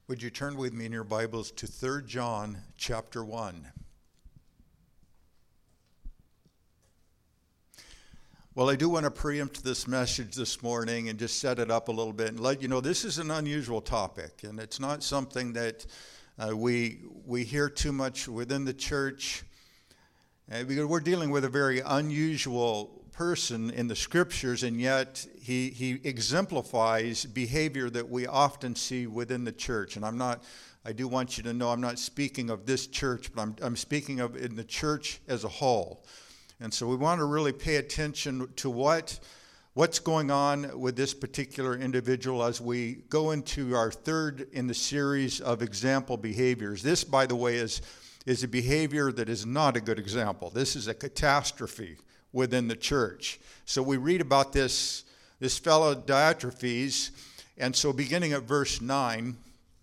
Would you turn with me in your Bibles to 3 John chapter 1? Well, I do want to preempt this message this morning and just set it up a little bit and let you know this is an unusual topic, and it's not something that we hear too much within the church. Because we're dealing with a very unusual person in the scriptures, and yet he exemplifies behavior that we often see within the church. And I do want you to know I'm not speaking of this church, but I'm speaking of in the church as a whole. And so we want to really pay attention to what's going on with this particular individual as we go into our third in the series of example behaviors. This, by the way, is a behavior that is not a good example. This is a catastrophe within the church. So we read about this fellow Diotrephes, and so beginning at verse 9,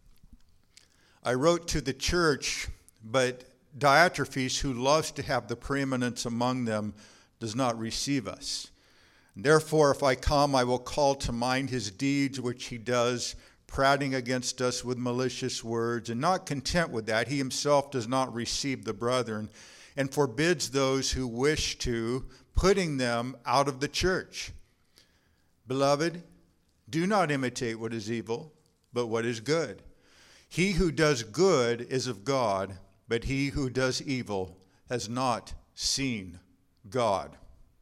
I wrote to the church, but Diotrephes, who loves to have the preeminence among them, does not receive us. Therefore, if I come, I will call to mind his deeds which he does, prating against us with malicious words, and not content with that, he himself does not receive the brethren, and forbids those who wish to, putting them out of the church. Beloved, do not imitate what is evil, but what is good. He who does good is of God, but he who does evil has not seen God.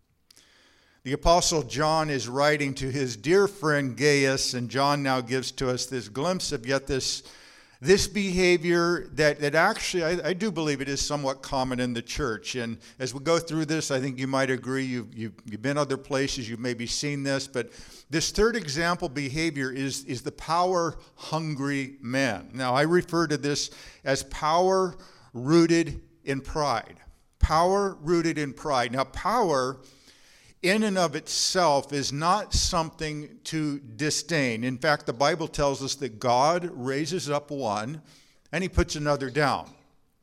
The Apostle John is writing to his dear friend Gaius, and John now gives to us this glimpse of yet this behavior that actually I do believe it is somewhat common in the church. And as we go through this, I think you might agree, you've been other places, you've maybe seen this, but this third example behavior is the power-hungry man. Now, I refer to this as power rooted in pride. Power rooted in pride. Now, power in and of itself is not something to disdain. In fact, the Bible tells us that God raises up one and he puts another down.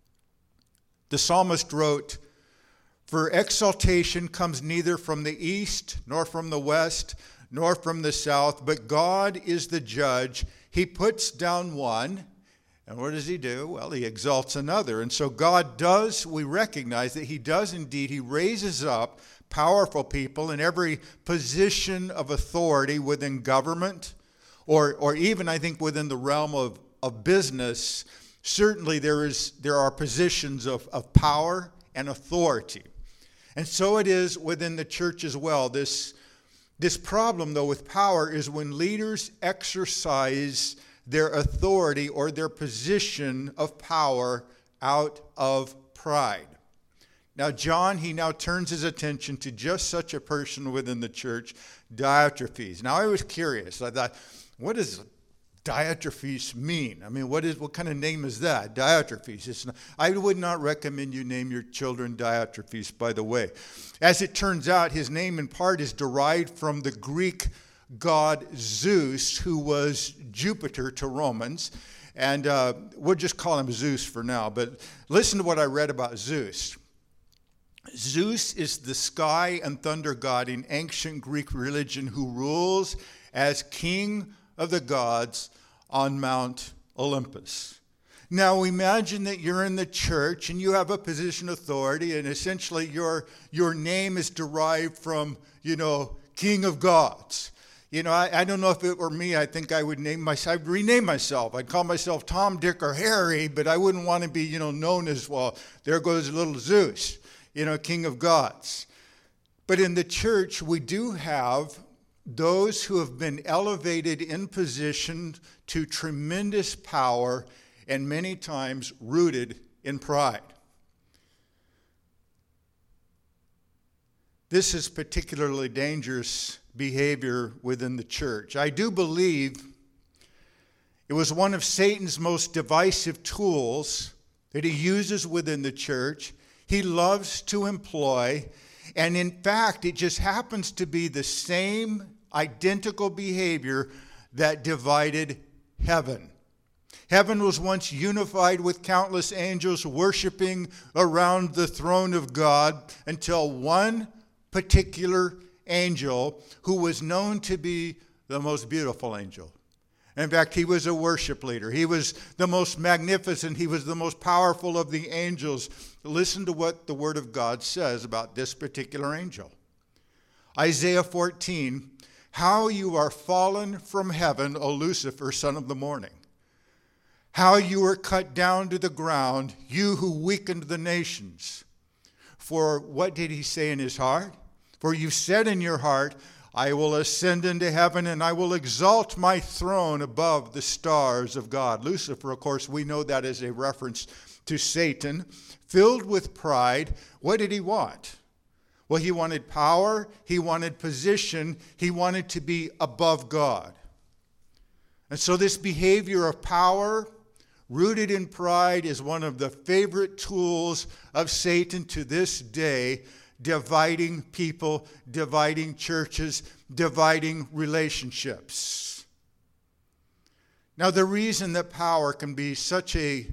The psalmist wrote, "For exaltation comes neither from the east, nor from the west, nor from the south, but God is the judge. He puts down one." And what does he do? Well, he exalts another. And so God does, we recognize that he does indeed, he raises up powerful people in every position of authority within government, or even I think within the realm of business. Certainly there are positions of power and authority. And so it is within the church as well. This problem, though, with power is when leaders exercise their authority or their position of power out of pride. Now, John, he now turns his attention to just such a person within the church, Diotrephes. Now, I was curious. I thought, what does Diotrephes mean? I mean, what kind of name is that? Diotrephes. I would not recommend you name your children Diotrephes, by the way. As it turns out, his name in part is derived from the Greek god Zeus, who was Jupiter to Romans. And we'll just call him Zeus for now. But listen to what I read about Zeus. Zeus is the sky and thunder god in ancient Greek religion who rules as king of the gods on Mount Olympus. Now imagine that you're in the church and you have a position of authority, and essentially your name is derived from, King of Gods. I don't know if it were me, I think I would rename myself. I'd call myself Tom, Dick, or Harry, but I wouldn't want to be, known as, well, there goes little Zeus, King of Gods. But in the church, we do have those who have been elevated in position to tremendous power and many times rooted in pride. This is particularly dangerous behavior within the church. I do believe it was one of Satan's most divisive tools that he uses within the church. He loves to employ, and in fact, it just happens to be the same identical behavior that divided heaven. Heaven was once unified with countless angels worshiping around the throne of God until one particular angel, who was known to be the most beautiful angel, In fact, he was a worship leader. He was the most magnificent. He was the most powerful of the angels. Listen to what the Word of God says about this particular angel. Isaiah 14, how you are fallen from heaven, O Lucifer, son of the morning. How you were cut down to the ground, you who weakened the nations. For what did he say in his heart? For you said in your heart, I will ascend into heaven and I will exalt my throne above the stars of God. Lucifer, of course, we know that as a reference to Satan. Filled with pride, what did he want? Well, he wanted power, he wanted position, he wanted to be above God. And so this behavior of power, rooted in pride, is one of the favorite tools of Satan to this day, dividing people, dividing churches, dividing relationships. Now, the reason that power can be such a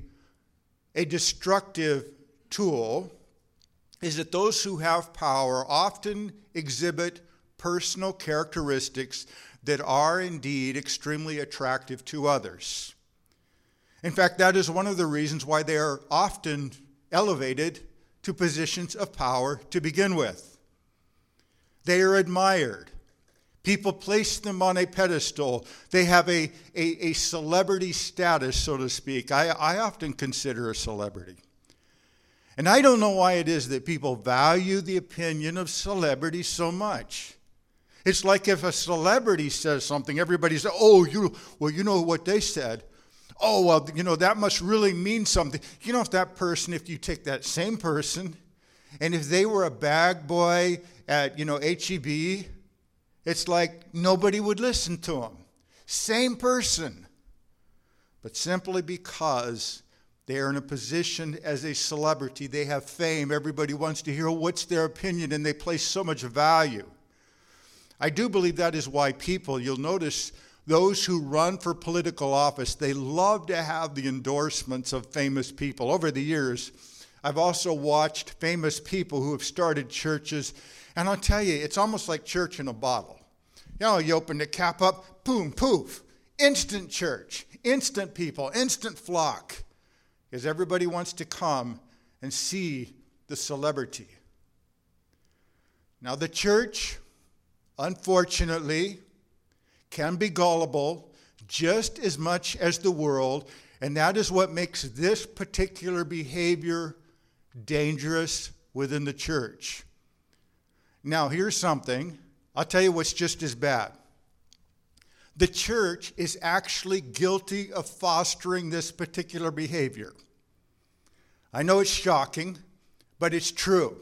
destructive tool is that those who have power often exhibit personal characteristics that are indeed extremely attractive to others. In fact, that is one of the reasons why they are often elevated to positions of power to begin with. They are admired. People place them on a pedestal. They have a celebrity status, so to speak. I often consider a celebrity. And I don't know why it is that people value the opinion of celebrities so much. It's like if a celebrity says something, everybody says, oh, you know what they said. Oh, well, that must really mean something. If you take that same person, and if they were a bag boy at, H-E-B, it's like nobody would listen to them. Same person. But simply because they are in a position as a celebrity, they have fame, everybody wants to hear what's their opinion, and they place so much value. I do believe that is why people, you'll notice, those who run for political office, they love to have the endorsements of famous people. Over the years, I've also watched famous people who have started churches, and I'll tell you, it's almost like church in a bottle. You open the cap up, boom, poof, instant church, instant people, instant flock, because everybody wants to come and see the celebrity. Now, the church, unfortunately, can be gullible just as much as the world, and that is what makes this particular behavior dangerous within the church. Now, here's something. I'll tell you what's just as bad. The church is actually guilty of fostering this particular behavior. I know it's shocking, but it's true.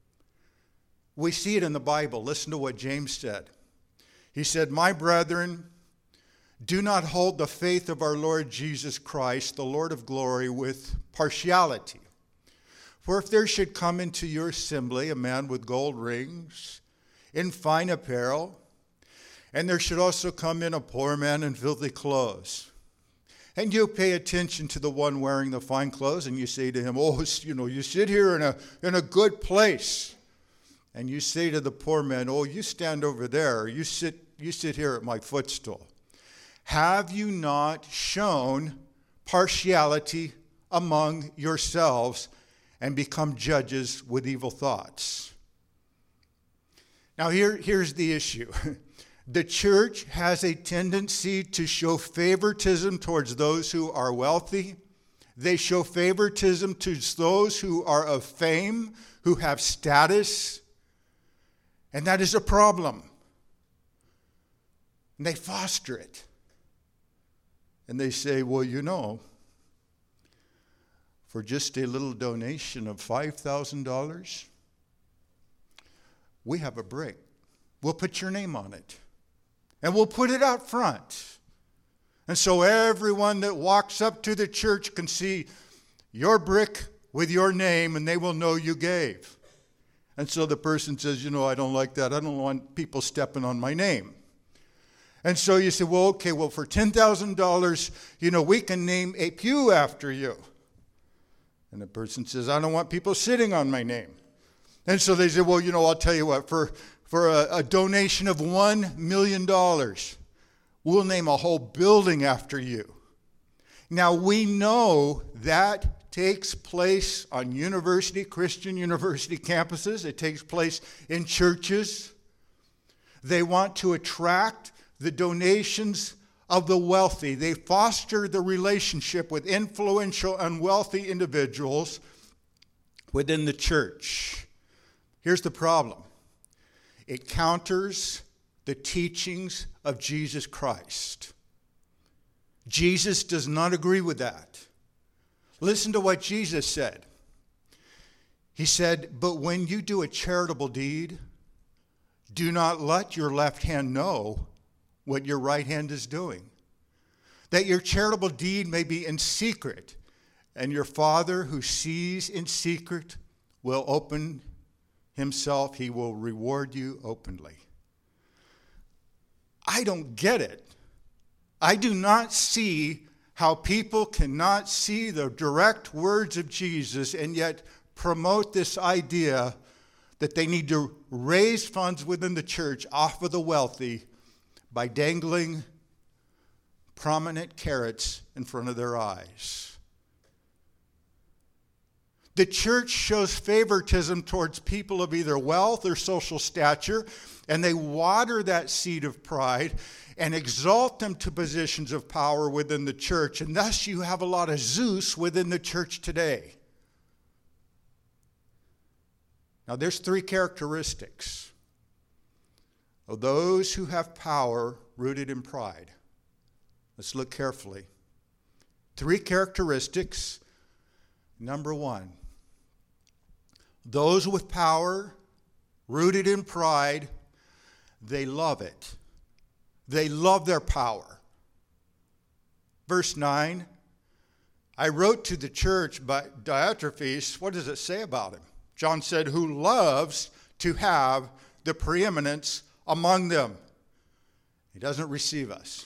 We see it in the Bible. Listen to what James said. He said, my brethren, do not hold the faith of our Lord Jesus Christ, the Lord of glory, with partiality. For if there should come into your assembly a man with gold rings, in fine apparel, and there should also come in a poor man in filthy clothes, and you pay attention to the one wearing the fine clothes, and you say to him, you sit here in a good place. And you say to the poor man, you stand over there, you sit here at my footstool. Have you not shown partiality among yourselves and become judges with evil thoughts? Now here's the issue. The church has a tendency to show favoritism towards those who are wealthy. They show favoritism to those who are of fame, who have status. And that is a problem. And they foster it. And they say, for just a little donation of $5,000, we have a brick. We'll put your name on it. And we'll put it out front. And so everyone that walks up to the church can see your brick with your name, and they will know you gave. And so the person says, I don't like that. I don't want people stepping on my name. And so you say, for $10,000, we can name a pew after you. And the person says, I don't want people sitting on my name. And so they say, I'll tell you what, for a donation of $1 million, We'll name a whole building after you. Now, we know that takes place on Christian university campuses. It takes place in churches. They want to attract the donations of the wealthy. They foster the relationship with influential and wealthy individuals within the church. Here's the problem. It counters the teachings of Jesus Christ. Jesus does not agree with that. Listen to what Jesus said. He said, "But when you do a charitable deed, do not let your left hand know what your right hand is doing, that your charitable deed may be in secret, and your Father who sees in secret will open himself, he will reward you openly." I don't get it. I do not see how people cannot see the direct words of Jesus and yet promote this idea that they need to raise funds within the church off of the wealthy by dangling prominent carrots in front of their eyes. The church shows favoritism towards people of either wealth or social stature, and they water that seed of pride and exalt them to positions of power within the church. And thus you have a lot of Zeus within the church today. Now there's three characteristics of those who have power rooted in pride. Let's look carefully. Three characteristics. Number one, those with power rooted in pride, they love it. They love their power. Verse 9, I wrote to the church by Diotrephes. What does it say about him? John said, who loves to have the preeminence among them. He doesn't receive us.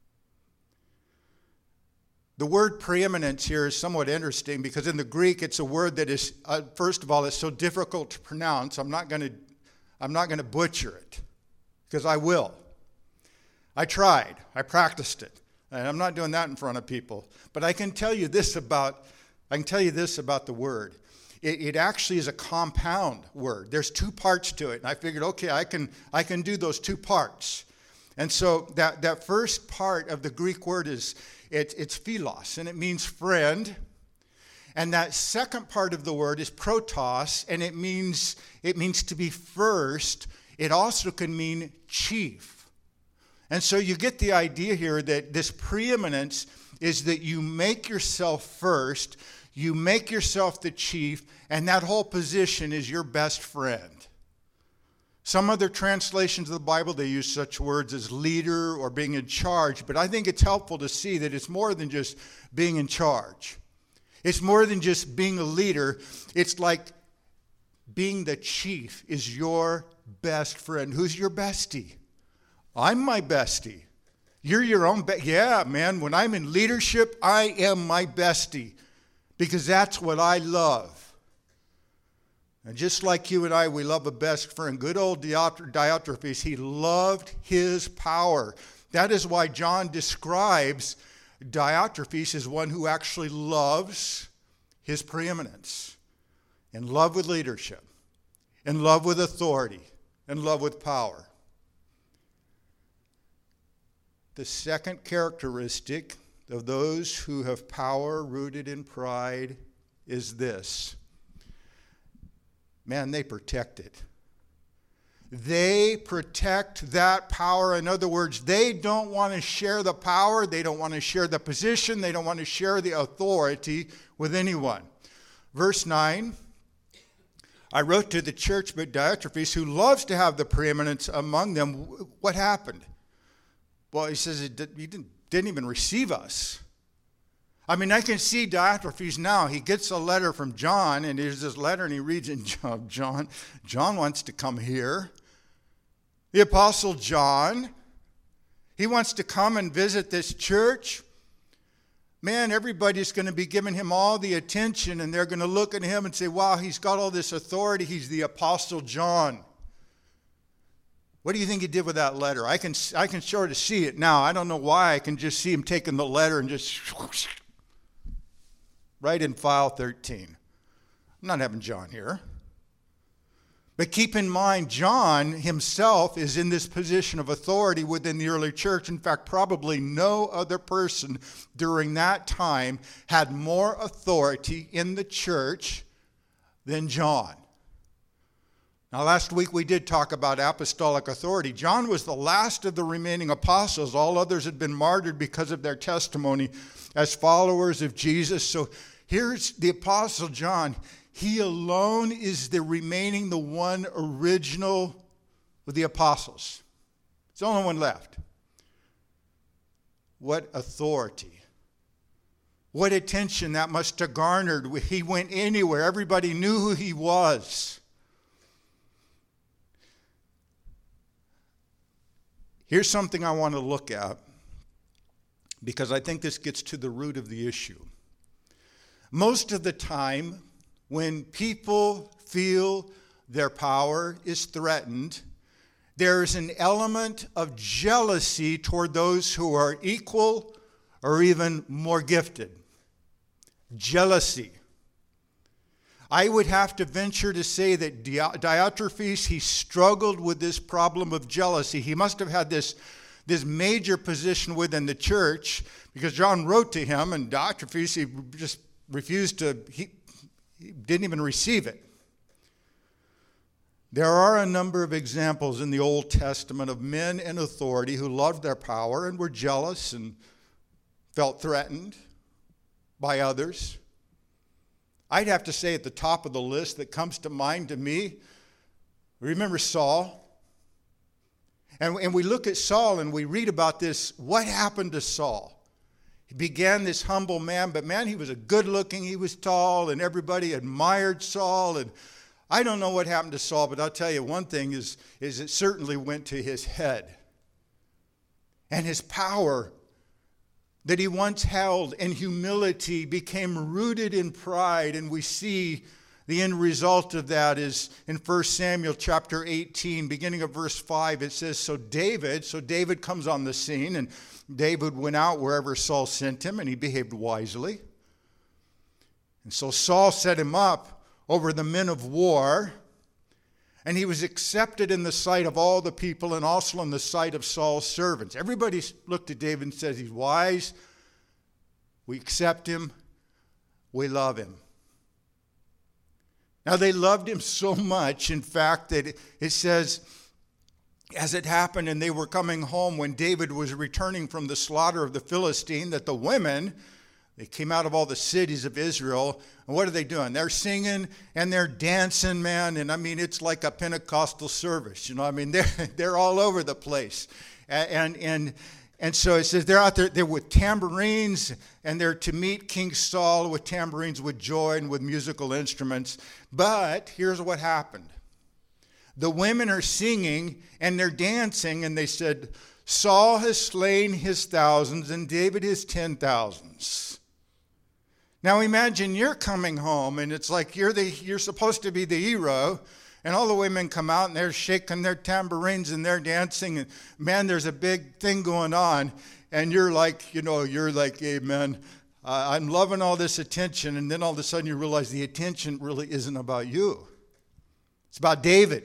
The word preeminence here is somewhat interesting because in the Greek it's a word that is, first of all, it's so difficult to pronounce. I'm not going to butcher it because I will. I tried. I practiced it. And I'm not doing that in front of people. But I can tell you this about the word. It actually is a compound word. There's two parts to it. And I figured, okay, I can do those two parts. And so that first part of the Greek word is it's philos, and it means friend. And that second part of the word is protos, and it means to be first. It also can mean chief. And so you get the idea here that this preeminence is that you make yourself first, you make yourself the chief, and that whole position is your best friend. Some other translations of the Bible, they use such words as leader or being in charge, but I think it's helpful to see that it's more than just being in charge. It's more than just being a leader. It's like being the chief is your best friend. Who's your bestie? I'm my bestie. You're your own yeah, man, when I'm in leadership, I am my bestie because that's what I love. And just like you and I, we love a best friend. Good old Diotrephes, he loved his power. That is why John describes Diotrephes as one who actually loves his preeminence, in love with leadership, in love with authority, in love with power. The second characteristic of those who have power rooted in pride is this. Man, they protect it. They protect that power. In other words, they don't want to share the power. They don't want to share the position. They don't want to share the authority with anyone. Verse 9, I wrote to the church by Diotrephes, who loves to have the preeminence among them. What happened? Well, he says he didn't even receive us. I mean, I can see Diotrephes now. He gets a letter from John, and there's this letter, and he reads it. John wants to come here. The Apostle John, he wants to come and visit this church. Man, everybody's going to be giving him all the attention, and they're going to look at him and say, wow, he's got all this authority. He's the Apostle John. What do you think he did with that letter? I can sort of see it now. I don't know why. I can just see him taking the letter and just right in file 13. I'm not having John here. But keep in mind, John himself is in this position of authority within the early church. In fact, probably no other person during that time had more authority in the church than John. Now, last week we did talk about apostolic authority. John was the last of the remaining apostles. All others had been martyred because of their testimony as followers of Jesus. So here's the apostle John. He alone is the one original with the apostles. It's the only one left. What authority. What attention that must have garnered. He went anywhere. Everybody knew who he was. Here's something I want to look at, because I think this gets to the root of the issue. Most of the time, when people feel their power is threatened, there's an element of jealousy toward those who are equal or even more gifted. Jealousy. I would have to venture to say that Diotrephes, he struggled with this problem of jealousy. He must have had this major position within the church, because John wrote to him, and Diotrephes, he just refused to, he didn't even receive it. There are a number of examples in the Old Testament of men in authority who loved their power and were jealous and felt threatened by others. I'd have to say at the top of the list that comes to mind to me, remember Saul? And we look at Saul and we read about this. What happened to Saul? He began this humble man, but man, he was a good looking, he was tall, and everybody admired Saul. And I don't know what happened to Saul, but I'll tell you one thing is it certainly went to his head. And his power that he once held in humility became rooted in pride, and we see the end result of that is in 1 Samuel chapter 18, beginning of verse 5, it says, So David comes on the scene, and David went out wherever Saul sent him, and he behaved wisely. And so Saul set him up over the men of war, and he was accepted in the sight of all the people and also in the sight of Saul's servants. Everybody looked at David and says, he's wise. We accept him. We love him. Now, they loved him so much, in fact, that it says, as it happened and they were coming home when David was returning from the slaughter of the Philistine, that the women, they came out of all the cities of Israel, and what are they doing? They're singing and they're dancing, man, and I mean, it's like a Pentecostal service, you know, I mean, they're all over the place. And so it says they're out there, they're with tambourines, and they're to meet King Saul with tambourines, with joy, and with musical instruments. But here's what happened. The women are singing, and they're dancing, and they said, Saul has slain his thousands, and David his 10,000s. Now imagine you're coming home, and it's like you're supposed to be the hero, and all the women come out, and they're shaking their tambourines, and they're dancing, and man, there's a big thing going on, and you're like, hey, man, I'm loving all this attention, and then all of a sudden you realize the attention really isn't about you. It's about David.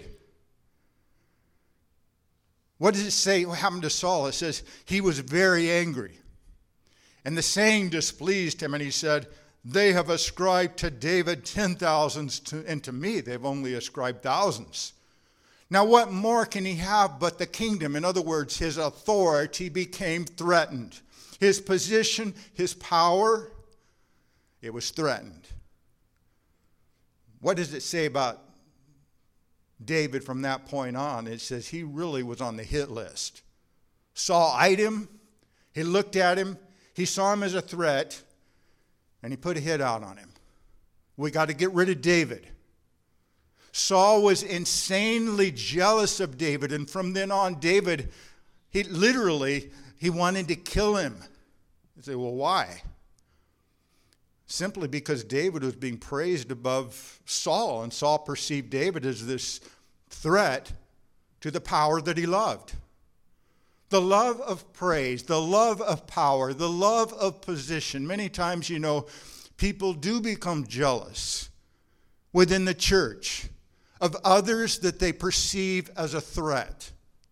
What does it say what happened to Saul? It says he was very angry, and the saying displeased him, and he said, they have ascribed to David 10,000s, and to me they've only ascribed thousands. Now what more can he have but the kingdom? In other words, his authority became threatened. His position, his power, it was threatened. What does it say about David from that point on? It says he really was on the hit list. Saul eyed him, he looked at him, he saw him as a threat, and he put a hit out on him. We got to get rid of David. Saul was insanely jealous of David, and from then on, David, he wanted to kill him. You say, well, why? Simply because David was being praised above Saul, and Saul perceived David as this threat to the power that he loved. The love of praise, the love of power, the love of position. Many times, people do become jealous within the church of others that they perceive as a threat.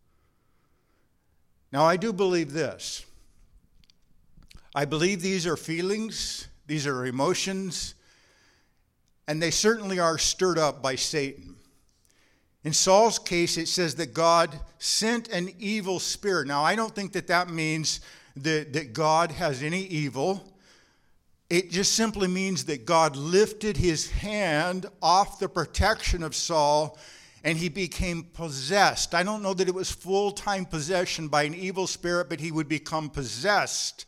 Now, I do believe this. I believe these are feelings, these are emotions, and they certainly are stirred up by Satan. In Saul's case, it says that God sent an evil spirit. Now, I don't think that means that God has any evil. It just simply means that God lifted his hand off the protection of Saul and he became possessed. I don't know that it was full-time possession by an evil spirit, but he would become possessed.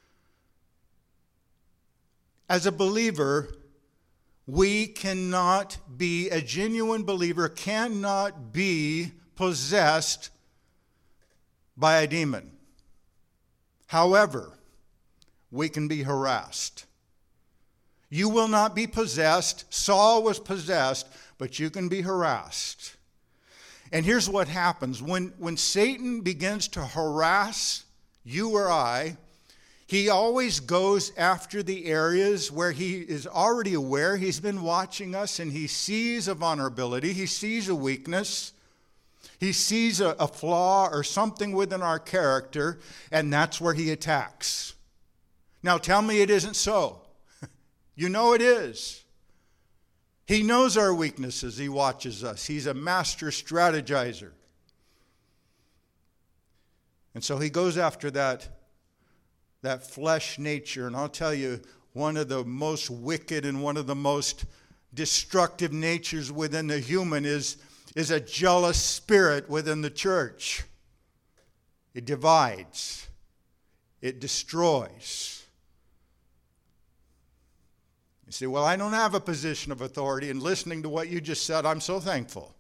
As a believer, we cannot be, a genuine believer cannot be possessed by a demon. However, we can be harassed. You will not be possessed. Saul was possessed, but you can be harassed. And here's what happens. When Satan begins to harass you or I, he always goes after the areas where he is already aware. He's been watching us and he sees a vulnerability. He sees a weakness. He sees a flaw or something within our character, and that's where he attacks. Now tell me it isn't so. You know it is. He knows our weaknesses. He watches us. He's a master strategizer. And so he goes after that flesh nature. And I'll tell you, one of the most wicked and one of the most destructive natures within the human is a jealous spirit within the church. It divides. It destroys. You say, well, I don't have a position of authority, and listening to what you just said, I'm so thankful.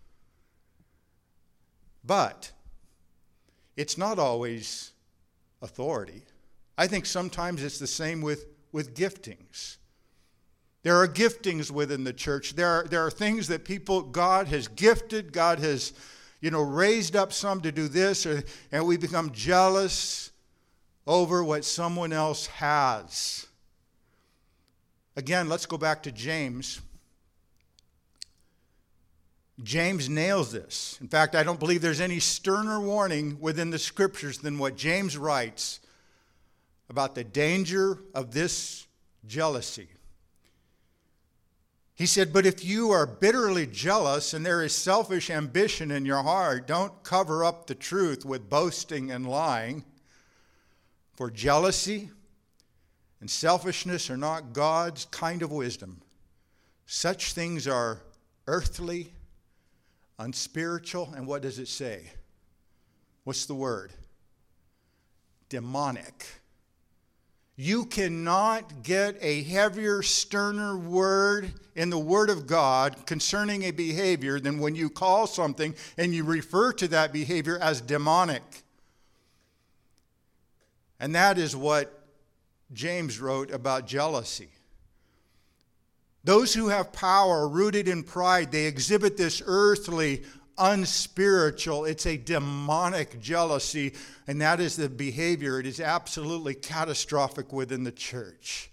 But it's not always authority. I think sometimes it's the same with giftings. There are giftings within the church. There are things that God has gifted, God has, raised up some to do this, and we become jealous over what someone else has. Again, let's go back to James. James nails this. In fact, I don't believe there's any sterner warning within the scriptures than what James writes about the danger of this jealousy. He said, but if you are bitterly jealous and there is selfish ambition in your heart, don't cover up the truth with boasting and lying. For jealousy and selfishness are not God's kind of wisdom. Such things are earthly, unspiritual, and what does it say? What's the word? Demonic. You cannot get a heavier, sterner word in the Word of God concerning a behavior than when you call something and you refer to that behavior as demonic. And that is what James wrote about jealousy. Those who have power rooted in pride, they exhibit this earthly, unspiritual, it's a demonic jealousy, and that is the behavior. It is absolutely catastrophic within the church.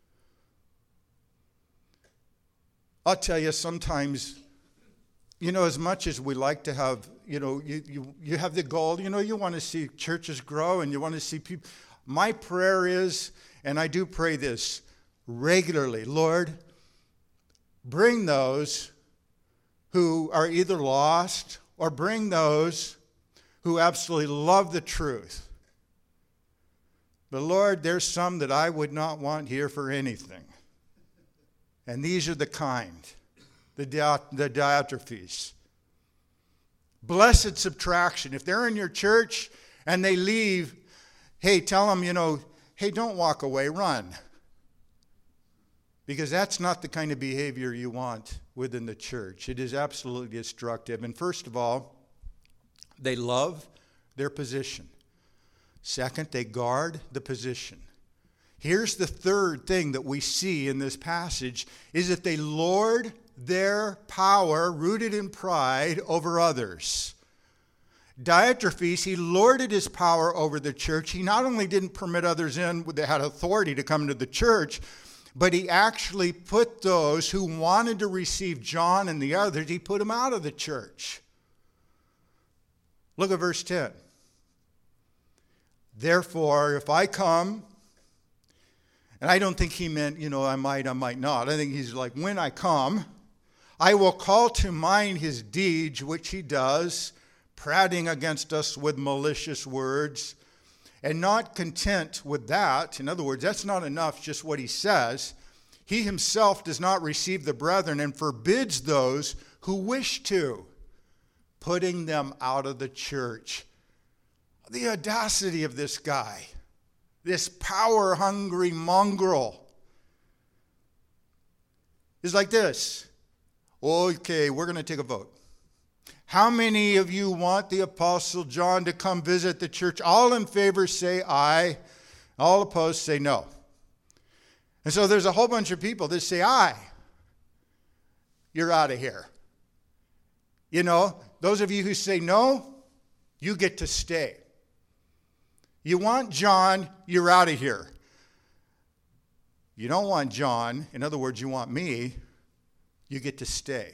I'll tell you, sometimes, as much as we like to have, you have the goal, you want to see churches grow and you want to see people. My prayer is, and I do pray this regularly, Lord, bring those who are either lost or bring those who absolutely love the truth. But Lord, there's some that I would not want here for anything. And these are the kind, the Diotrephes. Blessed subtraction. If they're in your church and they leave, hey, tell them, hey, don't walk away, run. Because that's not the kind of behavior you want within the church. It is absolutely destructive. And first of all, they love their position. Second, they guard the position. Here's the third thing that we see in this passage, is that they lord their power, rooted in pride, over others. Diotrephes, he lorded his power over the church. He not only didn't permit others in that had authority to come to the church, but he actually put those who wanted to receive John and the others, he put them out of the church. Look at verse 10. Therefore, if I come, and I don't think he meant, I might not. I think he's like, when I come, I will call to mind his deeds, which he does, prating against us with malicious words, and not content with that. In other words, that's not enough, just what he says. He himself does not receive the brethren and forbids those who wish to, putting them out of the church. The audacity of this guy, this power-hungry mongrel, is like this. Okay, we're going to take a vote. How many of you want the Apostle John to come visit the church? All in favor say aye. All opposed say no. And so there's a whole bunch of people that say aye. You're out of here. Those of you who say no, you get to stay. You want John, you're out of here. You don't want John, in other words, you want me, you get to stay.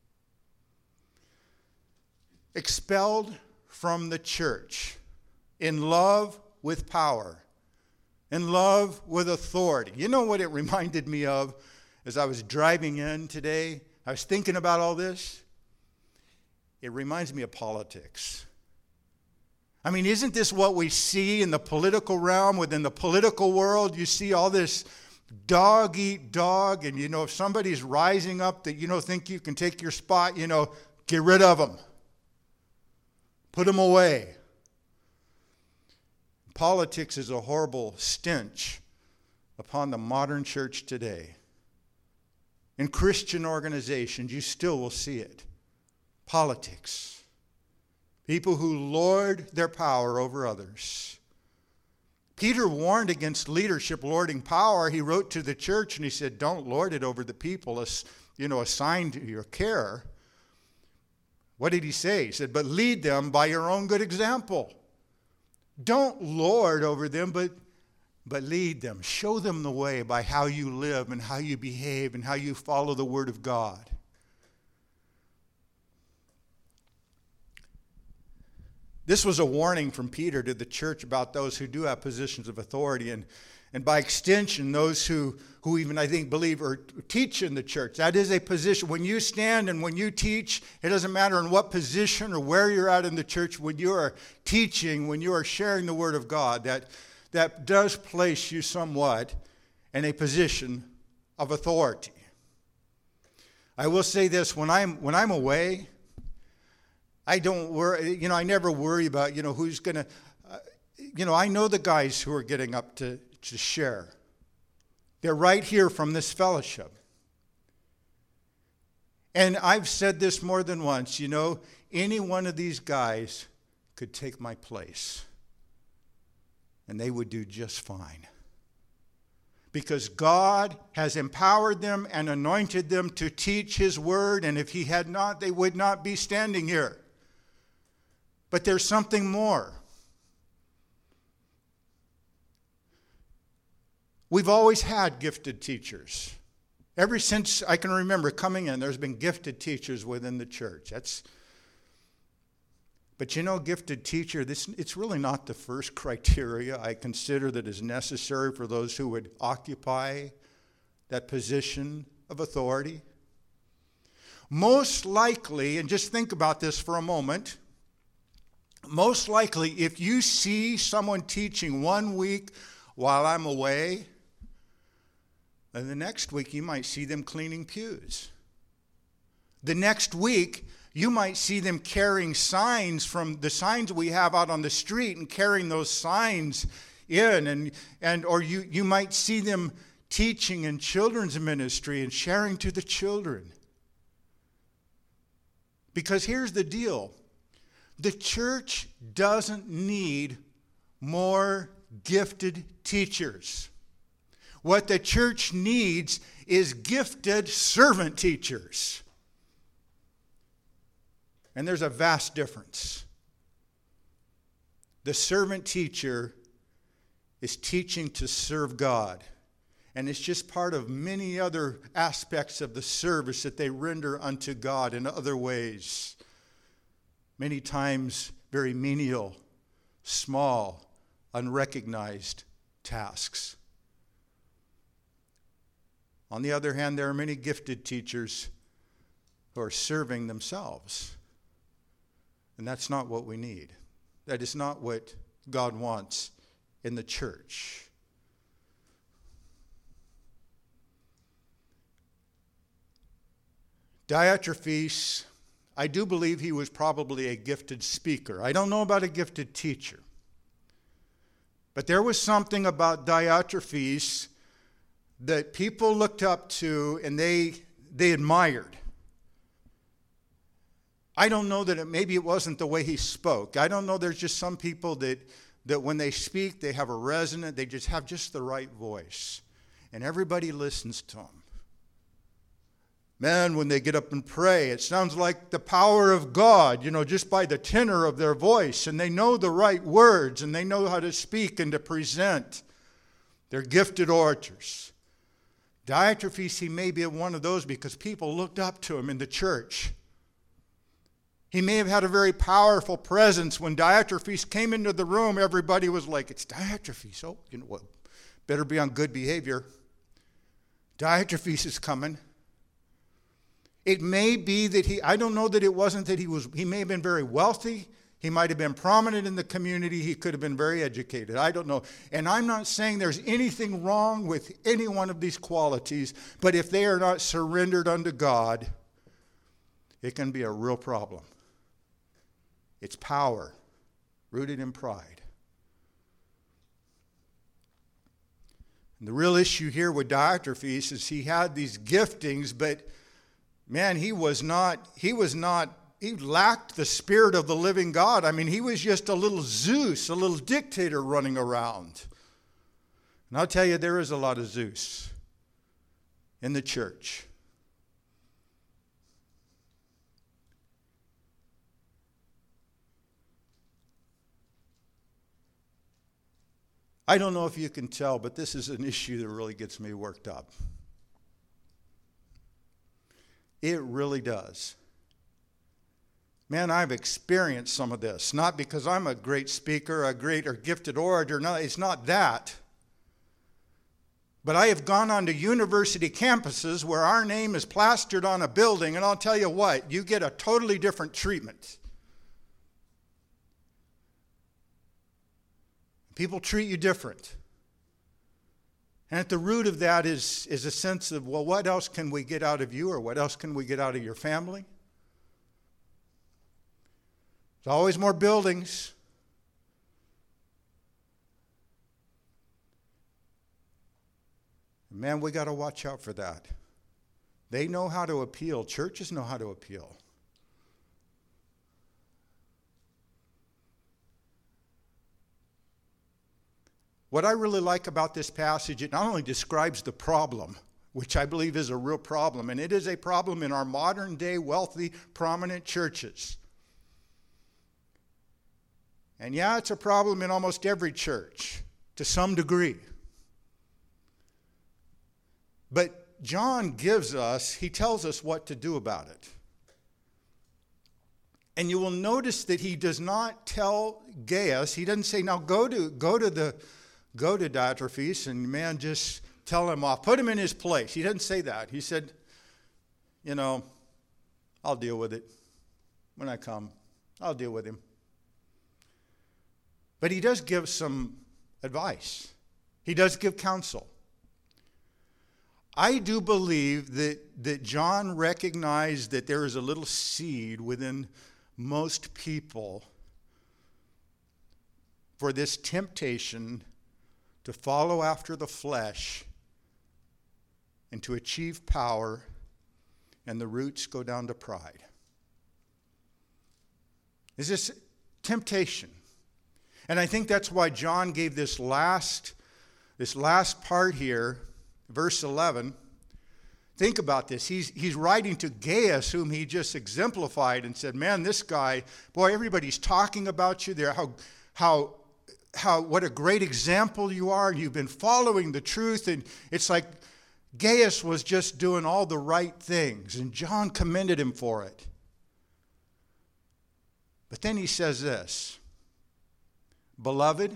Expelled from the church in love with power, in love with authority. You know what it reminded me of as I was driving in today? I was thinking about all this. It reminds me of politics. I mean, isn't this what we see in the political realm, within the political world? You see all this dog eat dog, and if somebody's rising up that think you can take your spot, get rid of them. Put them away. Politics is a horrible stench upon the modern church today. In Christian organizations, you still will see it. Politics. People who lord their power over others. Peter warned against leadership lording power. He wrote to the church and he said, don't lord it over the people, assigned to your care. What did he say? He said, but lead them by your own good example. Don't lord over them, but lead them. Show them the way by how you live and how you behave and how you follow the Word of God. This was a warning from Peter to the church about those who do have positions of authority and by extension, those who even, I think, believe or teach in the church. That is a position. When you stand and when you teach, it doesn't matter in what position or where you're at in the church, when you are teaching, when you are sharing the Word of God, that does place you somewhat in a position of authority. I will say this, when I'm away, I don't worry, I never worry about, who's going to, I know the guys who are getting up to share. They're right here from this fellowship. And I've said this more than once, any one of these guys could take my place. And they would do just fine. Because God has empowered them and anointed them to teach His Word. And if He had not, they would not be standing here. But there's something more. We've always had gifted teachers. Ever since I can remember coming in, there's been gifted teachers within the church. But gifted teacher, it's really not the first criteria I consider that is necessary for those who would occupy that position of authority. Most likely, and just think about this for a moment, most likely if you see someone teaching 1 week while I'm away, and the next week you might see them cleaning pews. The next week you might see them carrying signs from the signs we have out on the street and carrying those signs in, or you might see them teaching in children's ministry and sharing to the children. Because here's the deal. The church doesn't need more gifted teachers. What the church needs is gifted servant teachers. And there's a vast difference. The servant teacher is teaching to serve God. And it's just part of many other aspects of the service that they render unto God in other ways. Many times very menial, small, unrecognized tasks. On the other hand, there are many gifted teachers who are serving themselves. And that's not what we need. That is not what God wants in the church. Diotrephes, I do believe he was probably a gifted speaker. I don't know about a gifted teacher. But there was something about Diotrephes that people looked up to and they admired. I don't know that maybe it wasn't the way he spoke. I don't know, there's just some people that when they speak, they have a resonant, they just have just the right voice. And everybody listens to them. Man, when they get up and pray, it sounds like the power of God, just by the tenor of their voice. And they know the right words, and they know how to speak and to present. They're gifted orators. Diotrephes, he may be one of those because people looked up to him in the church. He may have had a very powerful presence. When Diotrephes came into the room, everybody was like, it's Diotrephes. Oh, you know what? Better be on good behavior. Diotrephes is coming. It may be that I don't know that it wasn't that he may have been very wealthy. He might have been prominent in the community. He could have been very educated. I don't know. And I'm not saying there's anything wrong with any one of these qualities, but if they are not surrendered unto God, it can be a real problem. It's power rooted in pride. And the real issue here with Diotrephes is he had these giftings, but man, he lacked the Spirit of the living God. I mean, he was just a little Zeus, a little dictator running around. And I'll tell you, there is a lot of Zeus in the church. I don't know if you can tell, but this is an issue that really gets me worked up. It really does. Man, I've experienced some of this. Not because I'm a great speaker, a great or gifted orator. No, it's not that. But I have gone onto university campuses where our name is plastered on a building, and I'll tell you what, you get a totally different treatment. People treat you different. And at the root of that is a sense of, well, what else can we get out of you, or what else can we get out of your family? There's always more buildings. Man, we got to watch out for that. They know how to appeal. Churches know how to appeal. What I really like about this passage, it not only describes the problem, which I believe is a real problem, and it is a problem in our modern day wealthy, prominent churches. And yeah, it's a problem in almost every church to some degree. But John he tells us what to do about it. And you will notice that he does not tell Gaius, he doesn't say, now go to Diotrephes and man, just tell him off. Put him in his place. He didn't say that. He said, I'll deal with it. When I come, I'll deal with him. But he does give some advice. He does give counsel. I do believe that John recognized that there is a little seed within most people for this temptation to follow after the flesh and to achieve power, and the roots go down to pride. Is this temptation? And I think that's why John gave this last part here, verse 11. Think about this. He's writing to Gaius, whom he just exemplified and said, man, this guy, boy, everybody's talking about you there, what a great example you are. You've been following the truth, and it's like Gaius was just doing all the right things, and John commended him for it. But then he says this, "Beloved,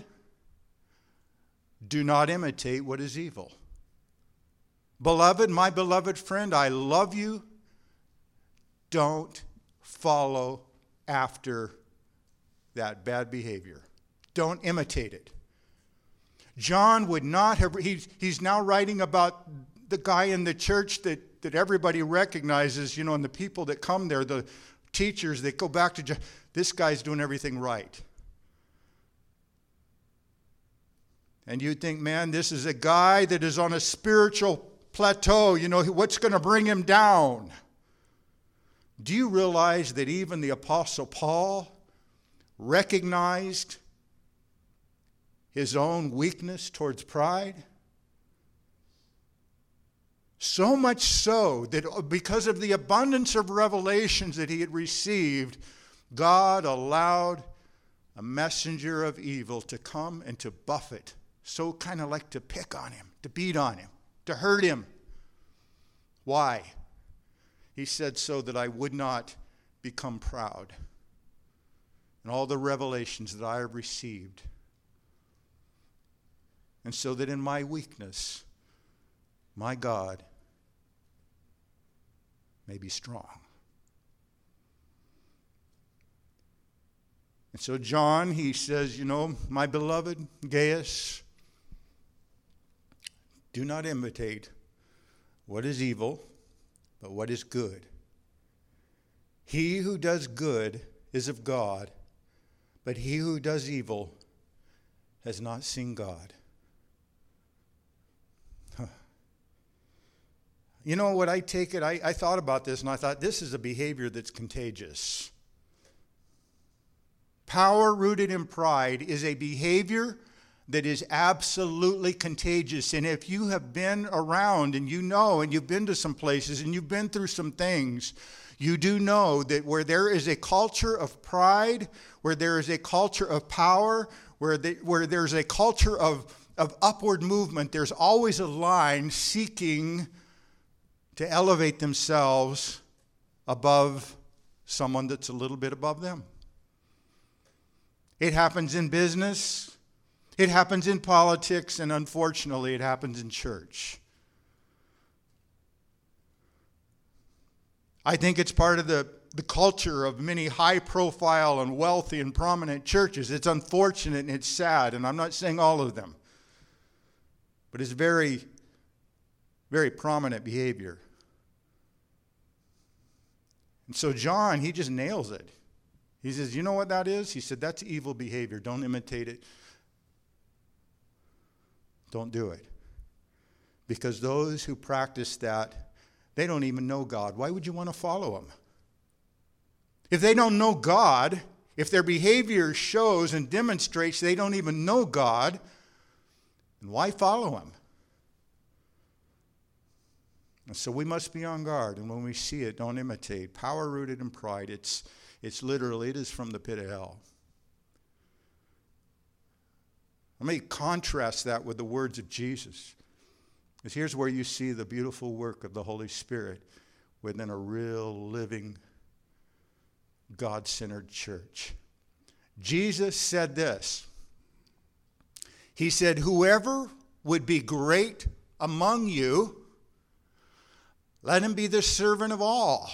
do not imitate what is evil." Beloved, my beloved friend, I love you. Don't follow after that bad behavior. Don't imitate it. John would not have, he's now writing about the guy in the church that everybody recognizes, and the people that come there, the teachers that go back to John, this guy's doing everything right. And you'd think, man, this is a guy that is on a spiritual plateau. What's going to bring him down? Do you realize that even the Apostle Paul recognized his own weakness towards pride? So much so that because of the abundance of revelations that he had received, God allowed a messenger of evil to come and to buffet. So kind of like to pick on him, to beat on him, to hurt him. Why? He said, so that I would not become proud in all the revelations that I have received. And so that in my weakness, my God may be strong. And so John, he says, my beloved Gaius, do not imitate what is evil, but what is good. He who does good is of God, but he who does evil has not seen God. What I take it, I thought about this, and I thought this is a behavior that's contagious. Power rooted in pride is a behavior that is absolutely contagious. And if you have been around and and you've been to some places and you've been through some things, you do know that where there is a culture of pride, where there is a culture of power, where there's a culture of upward movement, there's always a line seeking to elevate themselves above someone that's a little bit above them. It happens in business. It happens in politics, and unfortunately, it happens in church. I think it's part of the culture of many high-profile and wealthy and prominent churches. It's unfortunate and it's sad, and I'm not saying all of them. But it's very, very prominent behavior. And so John, he just nails it. He says, you know what that is? He said, that's evil behavior. Don't imitate it. Don't do it. Because those who practice that, they don't even know God. Why would you want to follow them? If they don't know God, if their behavior shows and demonstrates they don't even know God, then why follow them? And so we must be on guard. And when we see it, don't imitate. Power rooted in pride, it's literally, it is from the pit of hell. Let me contrast that with the words of Jesus. Because here's where you see the beautiful work of the Holy Spirit within a real, living, God-centered church. Jesus said this. He said, whoever would be great among you, let him be the servant of all.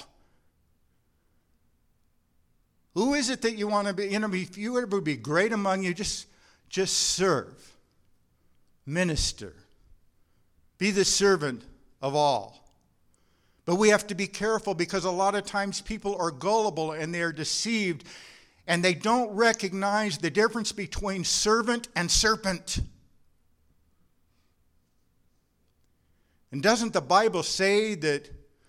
Who is it that you want to be? If you ever would be great among you, just serve, minister, be the servant of all. But we have to be careful because a lot of times people are gullible and they are deceived and they don't recognize the difference between servant and serpent. And doesn't the Bible say that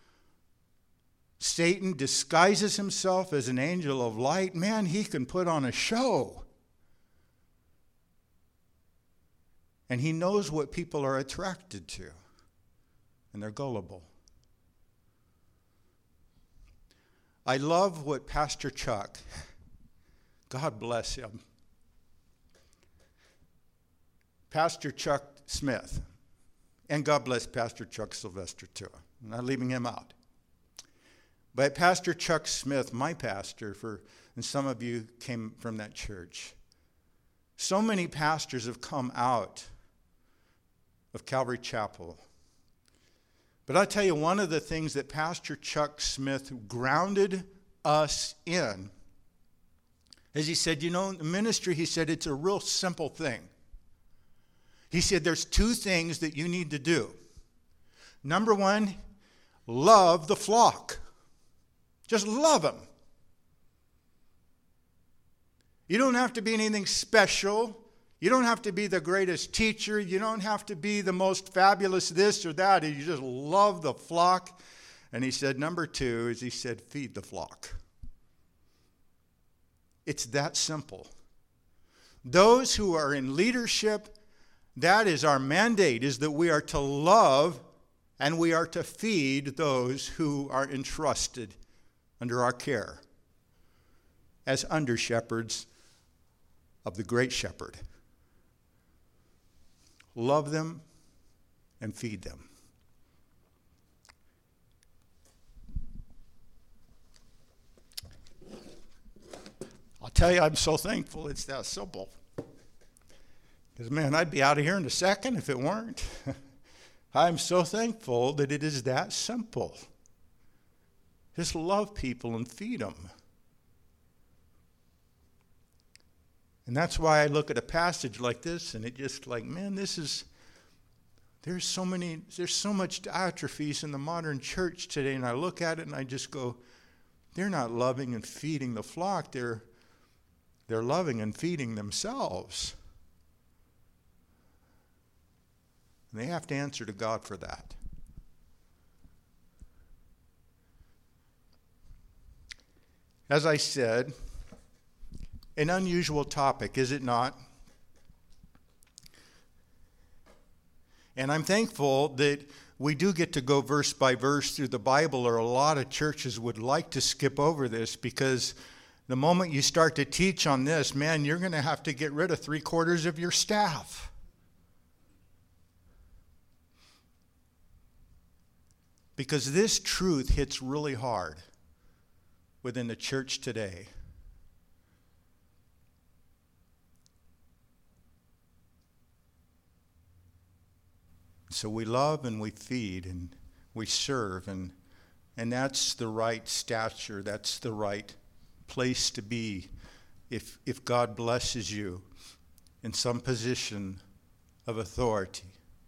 Satan disguises himself as an angel of light? Man, he can put on a show. And he knows what people are attracted to. And they're gullible. I love what Pastor Chuck, God bless him. Pastor Chuck Smith. And God bless Pastor Chuck Sylvester too. I'm not leaving him out. But Pastor Chuck Smith, my pastor, and some of you came from that church. So many pastors have come out of Calvary Chapel. But I'll tell you, one of the things that Pastor Chuck Smith grounded us in is he said, the ministry, he said, it's a real simple thing. He said, there's two things that you need to do. Number one, love the flock. Just love them. You don't have to be anything special. You don't have to be the greatest teacher. You don't have to be the most fabulous this or that. You just love the flock. And he said, number two is he said, feed the flock. It's that simple. Those who are in leadership, that is our mandate, is that we are to love and we are to feed those who are entrusted under our care as under shepherds of the great shepherd. Love them and feed them. I'll tell you, I'm so thankful it's that simple. Because, man, I'd be out of here in a second if it weren't. I'm so thankful that it is that simple. Just love people and feed them. And that's why I look at a passage like this and it just like, man, there's so much atrophies in the modern church today. And I look at it and I just go, they're not loving and feeding the flock. They're loving and feeding themselves. And they have to answer to God for that. As I said, an unusual topic, is it not? And I'm thankful that we do get to go verse by verse through the Bible, or a lot of churches would like to skip over this, because the moment you start to teach on this, man, you're going to have to get rid of 3/4 of your staff. Because this truth hits really hard within the church today. So we love and we feed and we serve, and that's the right stature, that's the right place to be if God blesses you in some position of authority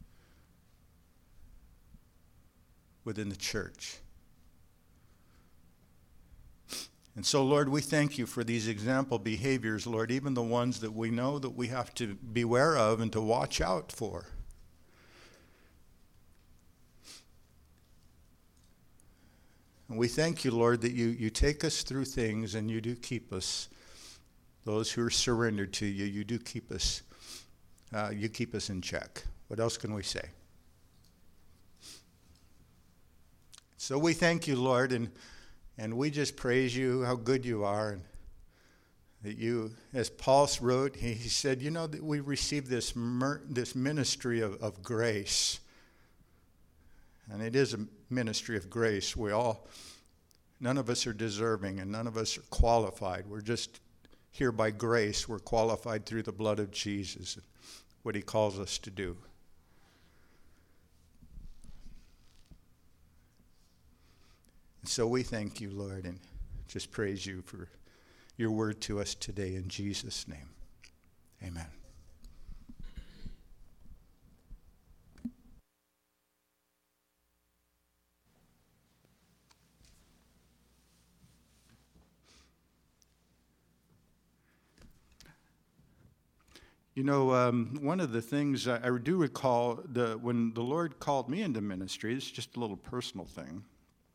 within the church. And so, Lord, we thank you for these example behaviors, Lord, even the ones that we know that we have to beware of and to watch out for. And we thank you, Lord, that you take us through things and you do keep us, those who are surrendered to you, you do keep us, you keep us in check. What else can we say? So we thank you, Lord, and we just praise you, how good you are, and that you, as Paul wrote, he said, that we received this ministry of grace. And it is a ministry of grace. None of us are deserving and none of us are qualified. We're just here by grace. We're qualified through the blood of Jesus, what he calls us to do. And so we thank you, Lord, and just praise you for your word to us today in Jesus' name. Amen. One of the things I do recall, when the Lord called me into ministry, it's just a little personal thing.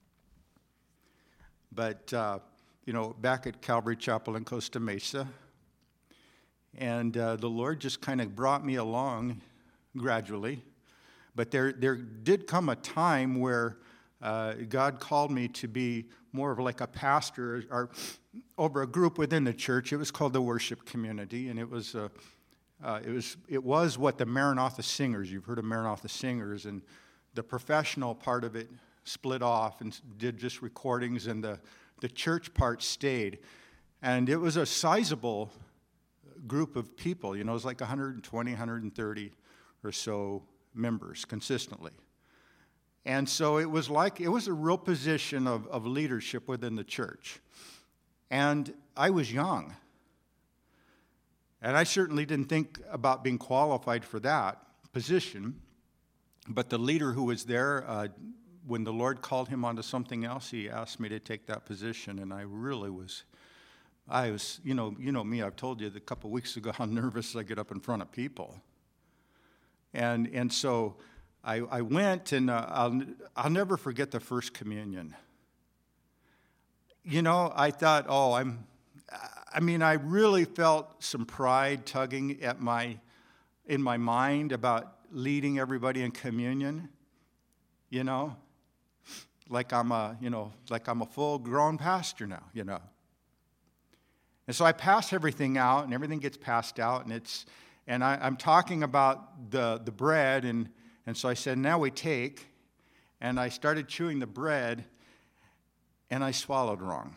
But, back at Calvary Chapel in Costa Mesa, and the Lord just kind of brought me along gradually. But there did come a time where God called me to be more of like a pastor or over a group within the church. It was called the Worship Community, and it was It was what the Maranatha Singers, you've heard of Maranatha Singers, and the professional part of it split off and did just recordings, and the church part stayed. And it was a sizable group of people. It was like 120, 130 or so members consistently. And so it was a real position of leadership within the church. And I was young. And I certainly didn't think about being qualified for that position. But the leader who was there, when the Lord called him onto something else, he asked me to take that position. And I was, you know me, I've told you a couple of weeks ago how nervous I get up in front of people. And so I went, and I'll never forget the first communion. I thought, I really felt some pride tugging in my mind about leading everybody in communion, like I'm a full-grown pastor now, And so I pass everything out, and everything gets passed out, and I'm talking about the bread, and so I said, now we take, and I started chewing the bread, and I swallowed wrong.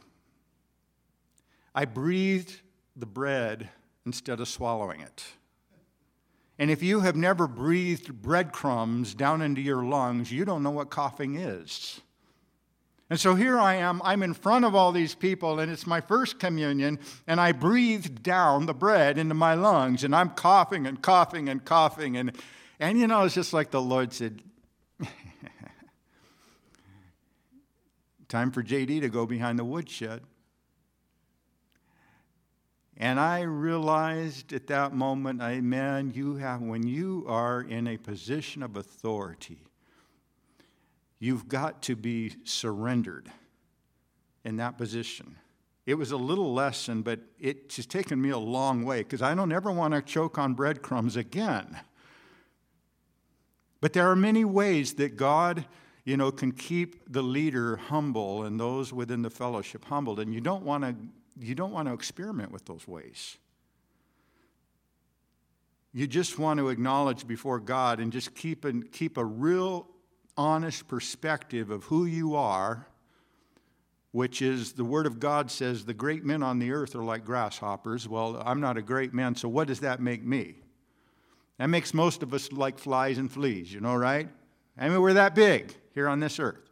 I breathed the bread instead of swallowing it. And if you have never breathed breadcrumbs down into your lungs, you don't know what coughing is. And so here I am, I'm in front of all these people, and it's my first communion, and I breathed down the bread into my lungs, and I'm coughing and coughing and coughing, and it's just like the Lord said, time for JD to go behind the woodshed. And I realized at that moment, when you are in a position of authority, you've got to be surrendered in that position. It was a little lesson, but it's just taken me a long way, because I don't ever want to choke on breadcrumbs again. But there are many ways that God, can keep the leader humble and those within the fellowship humbled, and you don't want to experiment with those ways. You just want to acknowledge before God and just keep a real honest perspective of who you are, which is, the Word of God says, the great men on the earth are like grasshoppers. Well, I'm not a great man, so what does that make me? That makes most of us like flies and fleas, right? We're that big here on this earth.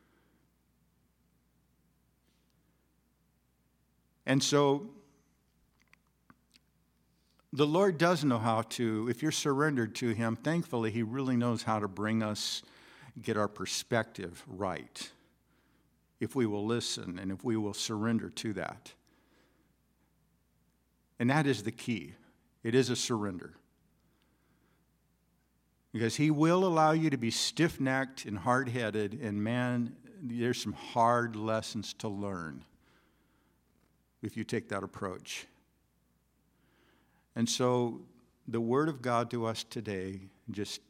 And so the Lord does know how to, if you're surrendered to Him, thankfully He really knows how to get our perspective right, if we will listen and if we will surrender to that. And that is the key. It is a surrender. Because He will allow you to be stiff-necked and hard-headed, and man, there's some hard lessons to learn if you take that approach. And so the Word of God to us today, just,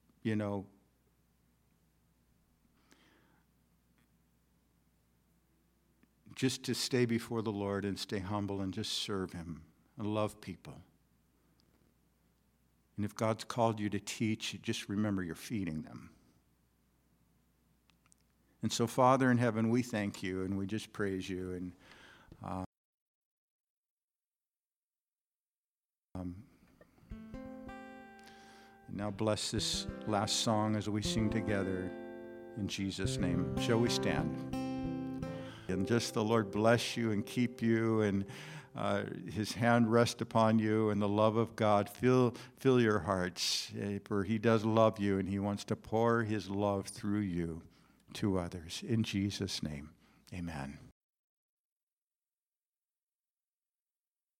just to stay before the Lord and stay humble and just serve Him and love people. And if God's called you to teach, just remember you're feeding them. And so, Father in heaven, we thank you and we just praise you. And now bless this last song as we sing together in Jesus' name. Shall we stand? And just the Lord bless you and keep you, and His hand rest upon you, and the love of God fill your hearts, for He does love you, and He wants to pour His love through you to others. In Jesus' name, amen.